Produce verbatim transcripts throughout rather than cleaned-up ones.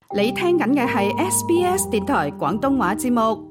你聽緊嘅係 S B S 電台廣東話節目。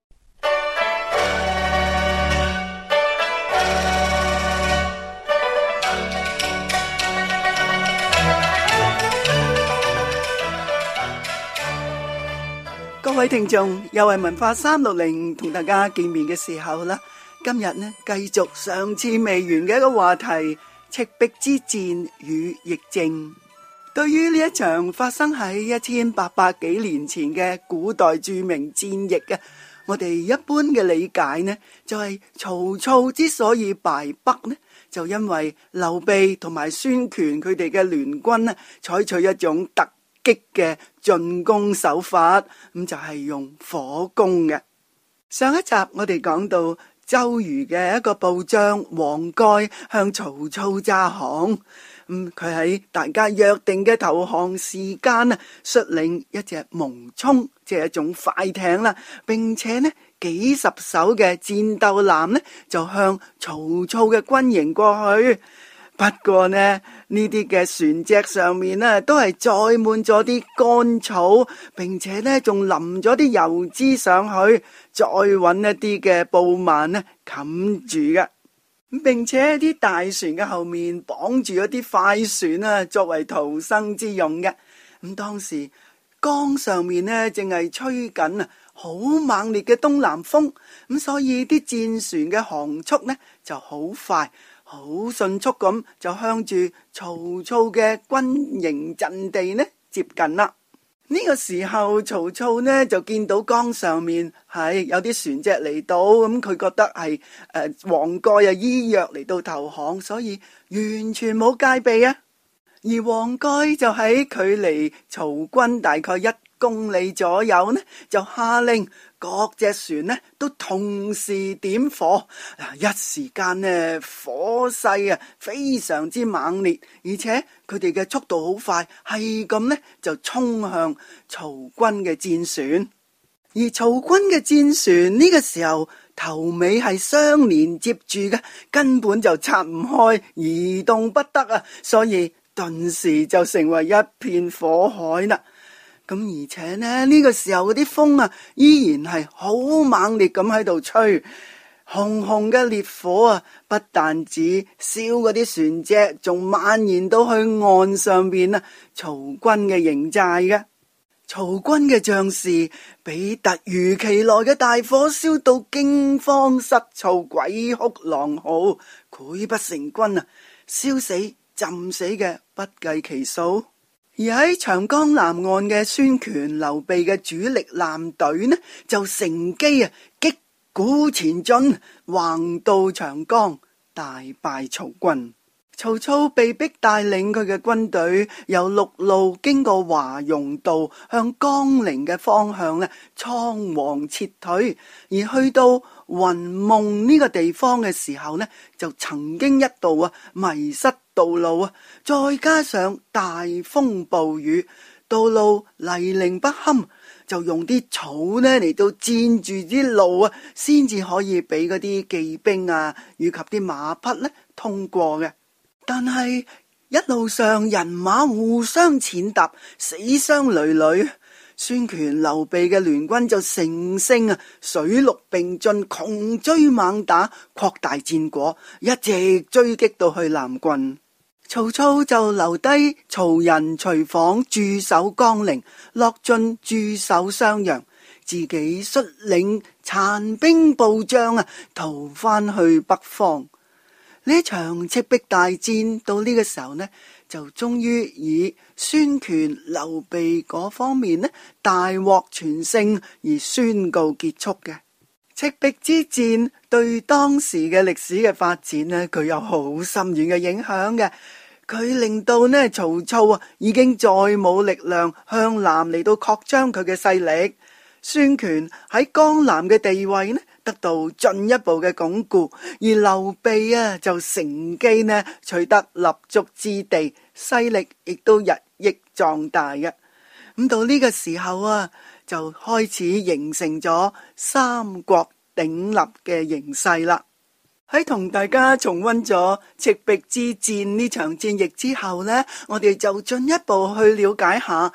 各位聽眾，又係文化三六零同大家見面嘅時候啦。今日呢，繼續上次未完嘅一個話題：赤壁之戰與疫症。對於呢一場發生喺一千八百幾年前嘅古代著名戰役嘅，我哋一般嘅理解呢，就係曹操之所以敗北呢，就因為劉備同埋孫權佢哋嘅聯軍呢，採取一種突擊嘅進攻手法，咁就係用火攻嘅。上一集我哋講到周瑜嘅一個部將黃蓋向曹操揸行。咁佢喺大家約定嘅投降時間啊，率領一隻蒙沖，即係一種快艇啦，並且呢幾十艘嘅戰鬥艦呢，就向曹操嘅軍營過去。不過呢，呢啲嘅船隻上面呢，都係載滿咗啲乾草，並且呢仲淋咗啲油脂上去，再搵一啲嘅布幔呢冚住嘅。並且啲大船嘅後面綁住咗啲快船啊，作為逃生之用嘅。咁當時江上面呢，正係吹緊啊好猛烈嘅東南風，咁所以啲戰船嘅航速呢就好快，好迅速咁就向住曹操嘅軍營陣地呢接近啦。呢個時候曹操呢就見到江上面係有啲船隻嚟到，咁佢覺得係誒黃蓋啊依約嚟到投降，所以完全冇戒備啊。而黃蓋就喺距離曹軍大概一公里左右呢，就下令各隻船呢都同時點火，一時間呢火勢啊非常之猛烈，而且佢哋嘅速度好快，係咁呢就衝向曹軍嘅戰船。而曹軍嘅戰船呢個時候頭尾係相連接住嘅，根本就拆唔開，移動不得啊，所以頓時就成為一片火海啦。咁而且呢，呢個時候嗰啲風啊，依然係好猛烈咁喺度吹，紅紅嘅烈火啊，不但止燒嗰啲船隻，仲蔓延到去岸上邊啊，曹軍嘅營寨嘅。曹軍嘅將士俾突如其來嘅大火燒到驚慌失措，鬼哭狼嚎，潰不成軍啊，燒死浸死嘅不計其數。而喺長江南岸嘅孫權、劉備嘅主力艦隊呢，就乘機啊擊鼓前進，橫渡長江，大敗曹軍。曹操被迫帶領佢嘅軍隊由陸路經過華容道向江陵嘅方向呢倉皇撤退，而去到雲夢呢個地方嘅時候呢，就曾經一度啊迷失道路啊，再加上大風暴雨，道路泥濘不堪，就用啲草呢嚟到墊住啲路啊，先至可以俾嗰啲騎兵啊以及啲馬匹呢通過嘅。但係一路上人馬互相踐踏，死傷累累。孫權、劉備嘅聯軍就乘勝啊，水陸並進，窮追猛打，擴大戰果，一直追擊到去南郡。曹操就留低曹仁、徐晃駐守江陵，樂進駐守襄陽，自己率領殘兵暴將啊，逃翻去北方。呢場赤壁大戰到呢個時候呢，就終於以孫權、劉備嗰方面呢大獲全勝而宣告結束嘅。赤壁之戰對當時嘅歷史嘅發展呢，佢有好深遠嘅影響嘅。佢令到呢曹操啊已經再冇力量向南嚟到擴張佢嘅勢力。孫權喺江南嘅地位呢得到進一步嘅鞏固，而劉備啊就乘機呢取得立足之地，勢力亦都日益壯大嘅。咁到呢個時候啊，就開始形成咗三國鼎立嘅形勢啦。喺同大家重溫咗赤壁之戰呢場戰役之後呢，我哋就進一步去了解下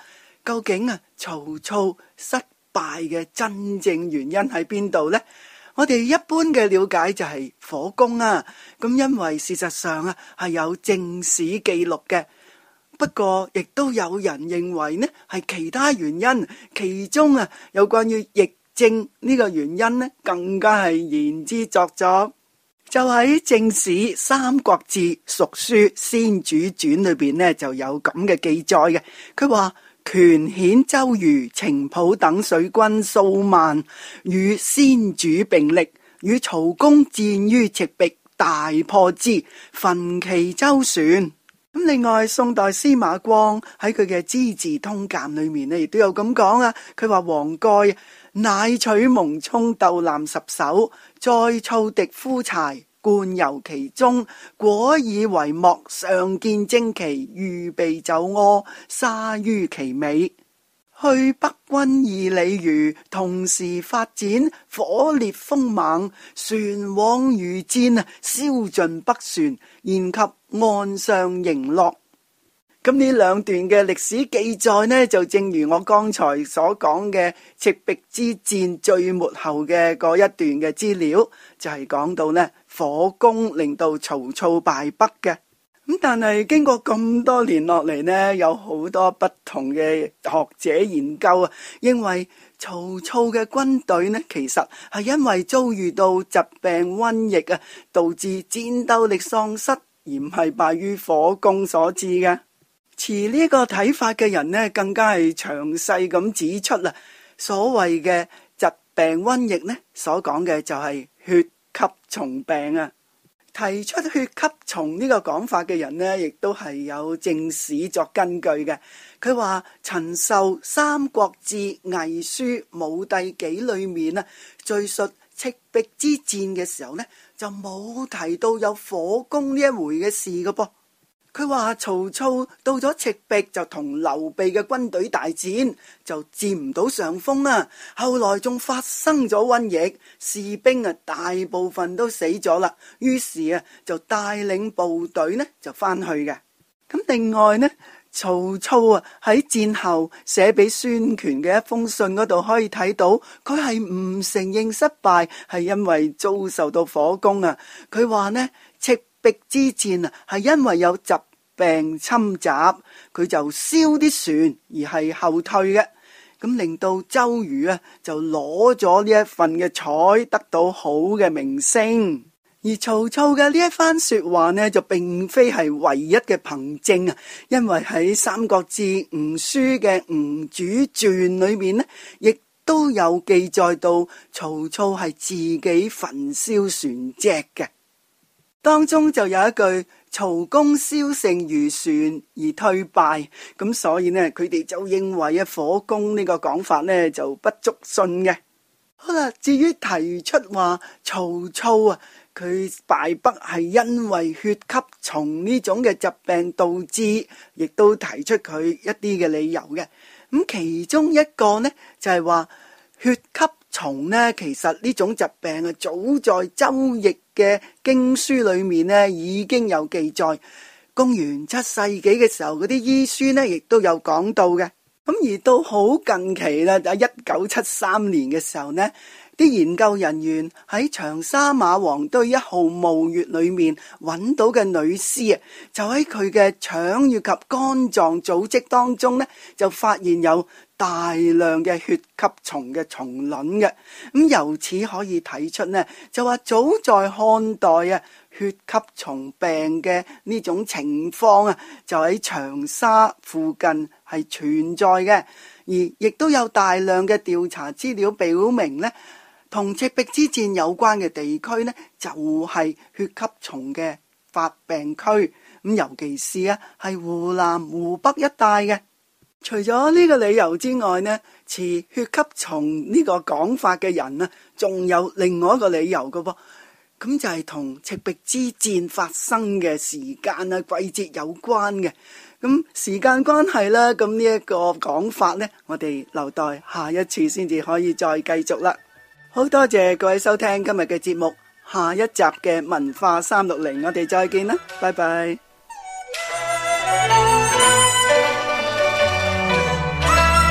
究竟啊曹操失敗嘅真正原因喺邊度呢？我哋一般嘅了解就係火攻啊，咁因為事實上啊係有正史記錄嘅，不過亦都有人認為呢係其他原因，其中啊有關於疫症呢個原因呢更加係言之鑿鑿。就喺正史三國志蜀書先主傳裏邊呢就有咁嘅記載嘅，佢話權遣周瑜、程普等水軍數萬，與先主並力，與曹公戰於赤壁，大破之，焚其舟船。咁另外，宋代司馬光喺佢嘅《資治通鑑》裏面呢，亦都有咁講啊。佢話黃蓋乃取蒙沖鬥艦十艘，再操敵夫柴，貫遊其中，果以為幕，上見旌旗，預備走柯，沙於其尾。去北軍二里餘，同時發展，火烈風猛，船往如箭，燒盡北船，延及岸上迎落。咁呢兩段嘅歷史記載呢，就正如我剛才所講嘅赤壁之戰最末後嘅嗰一段嘅資料，就係講到呢火攻令到曹操敗北嘅。咁但係經過咁多年落嚟呢，有好多不同嘅學者研究啊，認為曹操嘅軍隊呢，其實係因為遭遇到疾病瘟疫啊，導致戰鬥力喪失，而唔係敗於火攻所致嘅。持呢個睇法嘅人呢，更加係詳細咁指出啦，所謂嘅疾病瘟疫呢，所講嘅就係血吸蟲病啊。提出血吸蟲呢個講法嘅人呢，亦都係有正史作根據嘅。佢話陳壽《三國志魏書武帝紀》裏面啊，敘述赤壁之戰嘅時候呢，就冇提到有火攻呢一回嘅事嘅噃。佢話曹操到咗赤壁就同劉備嘅軍隊大戰，就佔唔到上風啊。後來仲發生咗瘟疫，士兵啊大部分都死咗啦。於是啊就帶領部隊呢就翻去嘅。咁另外呢，曹操啊喺戰後寫俾孫權嘅一封信嗰度可以睇到，佢係唔承認失敗，係因為遭受到火攻啊。佢話呢，赤壁之戰啊係因為有疾病侵襲，佢就燒啲船而係後退嘅，咁令到周瑜啊就攞咗呢一份嘅彩，得到好嘅名聲。而曹操嘅呢一番說話呢，就並非係唯一嘅憑證啊，因為喺《三國志·吳書》嘅吳主傳裏面呢，亦都有記載到曹操係自己焚燒船隻嘅。當中就有一句曹公燒剩漁船而退敗，咁所以呢，佢哋就認為啊火攻呢個講法呢就不足信嘅。好啦，至於提出話曹操啊佢敗北係因為血吸蟲呢種嘅疾病導致，亦都提出佢一啲嘅理由嘅。咁其中一個呢就係話血吸蟲呢，其實呢種疾病啊早在周易嘅經書裏面呢已經有記載。公元七世紀嘅時候，嗰啲醫書呢亦都有講到嘅。咁而到好近期啦，喺一九七三年嘅時候呢，啲研究人員喺長沙馬王堆一號墓穴裏面揾到嘅女屍啊，就喺佢嘅腸以及肝臟組織當中呢，就發現有大量嘅血吸蟲嘅蟲卵嘅。咁由此可以睇出呢，就話早在漢代啊，血吸蟲病嘅呢種情況啊，就喺長沙附近係存在嘅，而亦都有大量嘅調查資料表明呢，同赤壁之戰有關嘅地區呢，就係血吸蟲嘅發病區。咁尤其是啊，係湖南、湖北一帶嘅。除咗呢個理由之外呢，持血吸蟲呢個講法嘅人呢，仲有另外一個理由嘅噃。咁就係同赤壁之戰發生嘅時間啊、季節有關嘅。咁時間關係啦，咁呢一個講法呢，我哋留待下一次先至可以再繼續啦。好多謝各位收聽今日嘅節目，下一集嘅文化三六零，我哋再見啦，拜拜。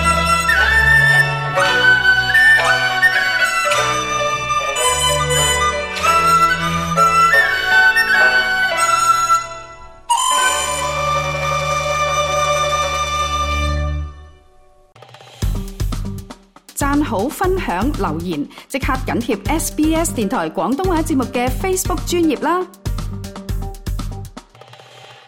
讚好、分享、留言，即刻緊貼 S B S 電台廣東話節目嘅 Facebook 專頁啦。